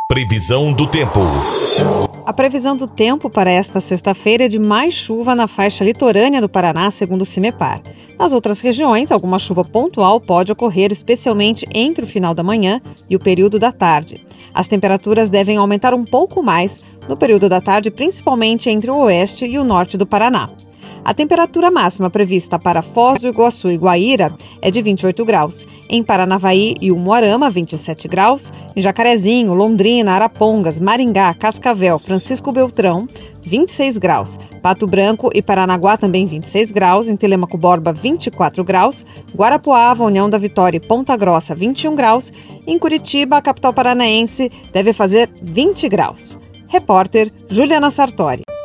Previsão do tempo. A previsão do tempo para esta sexta-feira é de mais chuva na faixa litorânea do Paraná, segundo o CIMEPAR. Nas outras regiões, alguma chuva pontual pode ocorrer, especialmente entre o final da manhã e o período da tarde. As temperaturas devem aumentar um pouco mais no período da tarde, principalmente entre o oeste e o norte do Paraná. A temperatura máxima prevista para Foz do Iguaçu e Guaíra é de 28 graus. Em Paranavaí e Umuarama, 27 graus. Em Jacarezinho, Londrina, Arapongas, Maringá, Cascavel, Francisco Beltrão, 26 graus. Pato Branco e Paranaguá também 26 graus. Em Telêmaco Borba, 24 graus. Guarapuava, União da Vitória e Ponta Grossa, 21 graus. Em Curitiba, a capital paranaense, deve fazer 20 graus. Repórter Juliana Sartori.